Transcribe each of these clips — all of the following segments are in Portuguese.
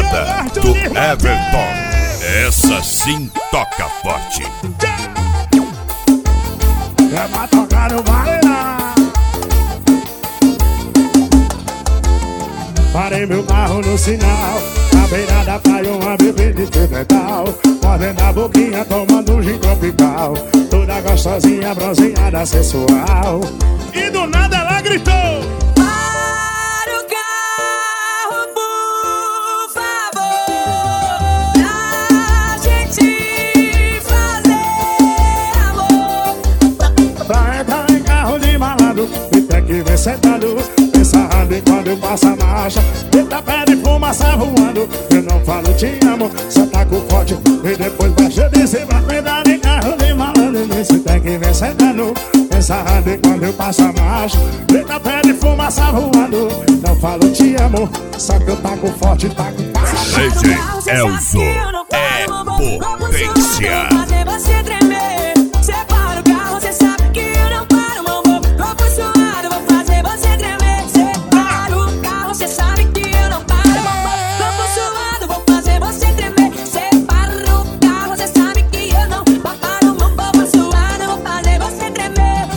mostrada do Everton. Essa sim toca forte. É pra tocar no Bailar. Parei meu carro no sinal, na beira da praia uma bebê de metal, mordendo a boquinha, tomando um gin tropical, toda gostosinha, bronzeada, sensual. E do nada ela gritou: para o carro, por favor, pra gente fazer amor. Pra entrar em carro de malandro, e tem que ver sentado, pensando em quando eu passo a marcha. Eita, pé de fumaça voando, eu não falo te amo, só taco forte e depois baixa de cima. Pra entrar em carro de malandro, e tem que ver sentado, pensando em quando eu passo a marcha. Eita, pé de fumaça voando, não falo te amo, só que eu taco forte, taco baixo. DJ Elzo é potência. Fazer você tremer. Separa o carro, cê sabe que eu não paro, meu amor. Corpo suado, vou fazer você tremer. Separa o carro, cê sabe que eu não paro, meu amor. Corpo suado, vou fazer você tremer. Separa o carro, cê sabe que eu não paro, meu amor. Corpo suado, vou fazer você tremer.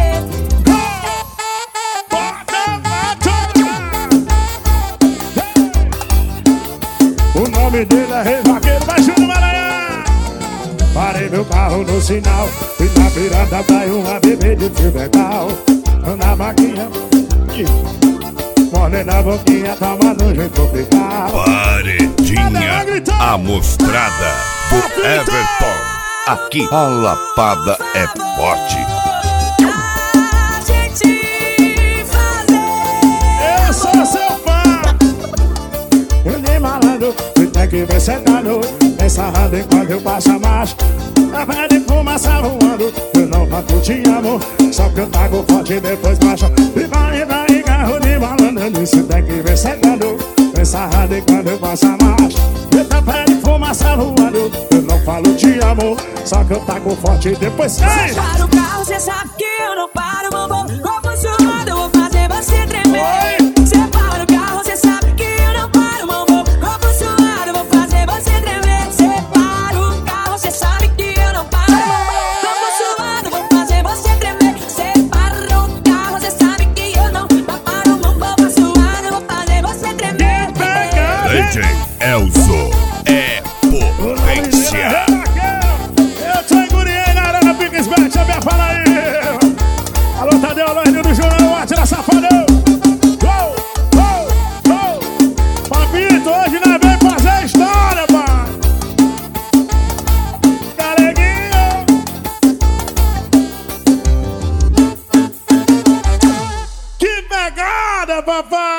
O nome dele é Rei Vaqueiro, vai Júnior Maranhão. Parei meu carro no sinal, e na beira da praia uma bebê de fio metal, na maquinha, mordendo a boquinha, tomando um jeito tropical. Paredinha, a mostrada do Everton. Aqui a lapada é forte. A gente fazer. Eu sou seu fã. Ele malandro, e tem que ver sentado, pensando enquanto eu passo a marcha. A pé de fumaça voando, eu não bato te amo, só que eu taco forte e depois baixa. E vai entrar em carro de malandro, isso tem que ver sentado, pensando enquanto eu passo a marcha. Eita, pé de fumaça voando, eu não falo te amo, só que eu taco forte e depois sai. Separa o carro, cê sabe que eu não paro, meu amor. Corpo suado, eu vou fazer você tremer. Separa o carro, cê sabe que eu não paro, meu amor. Corpo suado, eu vou fazer você tremer. Separa o carro, cê sabe que eu não paro, meu amor. Corpo suado, eu vou fazer você tremer. Separa o carro, cê sabe que eu não paro, meu amor. Corpo suado, eu vou fazer você tremer. DJ Elzo é potência. Eu tô enguriei na arena Piques Bet, deixa eu falar aí. Alô, Tadeu, alô, Rio do Júnior, atira safadão. Papito, hoje nós vem fazer história, pai. Galeguinho. Que pegada, papai.